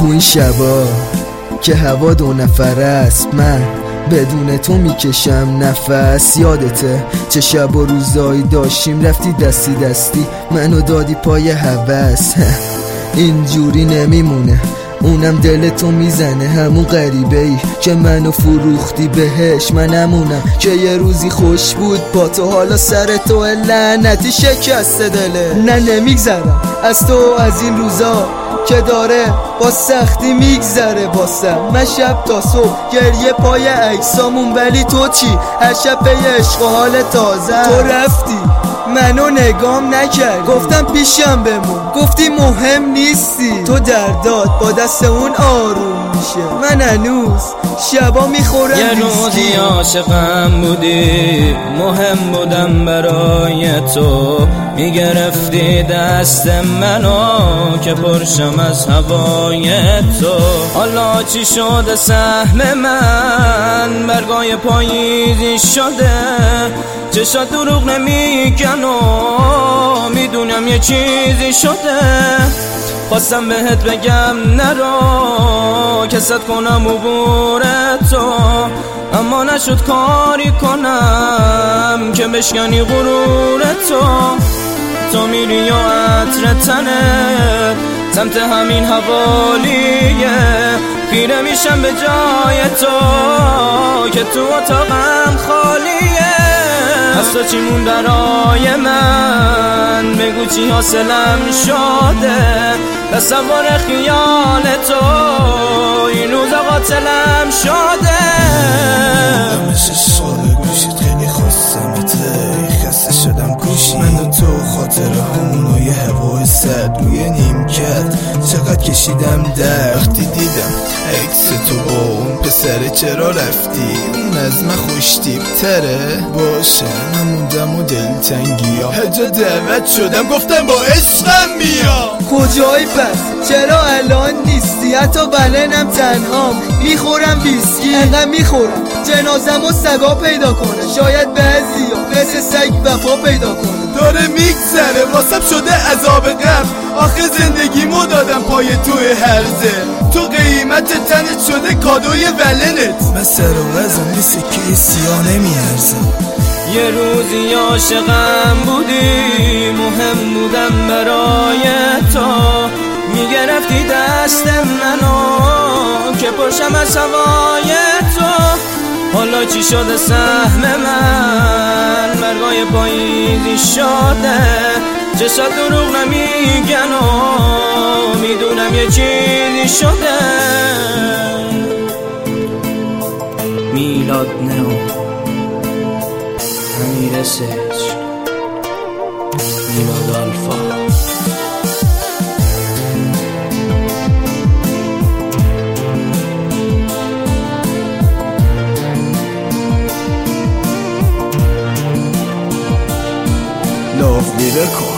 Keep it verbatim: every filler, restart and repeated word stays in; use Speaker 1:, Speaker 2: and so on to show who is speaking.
Speaker 1: تو این شبا که هوا دو نفر است، من بدون تو میکشم نفس. یادته چه شب و روزایی داشتیم رفتی دستی دستی منو دادی پای هوس. اینجوری نمیمونه، اونم دل تو میزنه، همون غریبه ای که منو فروختی بهش. منمونم که یه روزی خوش بود با تو، حالا سر تو لعنتی شکسته دله. نه نمیگذرم از تو از این روزا که داره با سختی میگذره واسم. من شب تا صبح گریه پای عکسامون، ولی تو چی؟ هر شب به عشق و حال تازه. تو رفتی منو نگام نکرد، گفتم پیشم بمون، گفتی مهم نیستی. تو درداد با دست اون آروم میشه، من هنوز شبا میخورم
Speaker 2: یه روزی عاشقم بودی، مهم بودم برای تو، میگرفتی دست منو که پرشم از هوای تو. حالا چی شده سهم من؟ برگای پاییزی شده، چشات دروغ نمیگن و میدونم یه چیزی شده. خواستم بهت بگم نرو کست کنم عبور تو، اما نشد کاری کنم که بشکنی غرور تو. تو میری و عطر تنه سمت همین حوالیه، خیره میشم به جای تو که تو اتاقم خالیه. از تو چی مون برای من؟ بگو چی حاصلم شده؟ تصور خیال تو این روزا قاتلم شده.
Speaker 3: همشه ساله گوشید خیلی خواستمته، خسته شدم گوشی من و تو، خاطر همون و یه هوای سرد روی نیمکت چقدر کشیدم در. وقتی دیدم عکس تو با اون پسره چرا رفتی، اون از من خوشتیب تره. باشه نموندم و دلتنگی ها هجا دعوت شدم گفتم با عشقم بیا.
Speaker 1: کجایی پس؟ چرا الان نیستی؟ حتی بلنم تنهام، میخورم ویسکی انقدر میخورم جنازم و سگا پیدا کنه. شاید بعضی ها مثل سگ وفا پیدا کنه.
Speaker 3: داره میگذره واسم شده عذاب غم، آخه زندگیمو دادم پای توی هرزه. تو قیمت تنت شده کادوی ولنت، من سر و وزم مثل که سیاه نمیارزم.
Speaker 2: یه روزی عاشقم بودی، مهم بودم برای تو، میگرفتی دست منو که پرشم از هوای تو. حالا چی شده سهم من؟ برگای پاییزی شده، چشات دروغ نمیگن و میدونم یه چیزی شده. میلاد نو امیر سج میلاد آلفا.
Speaker 3: Love Lyrical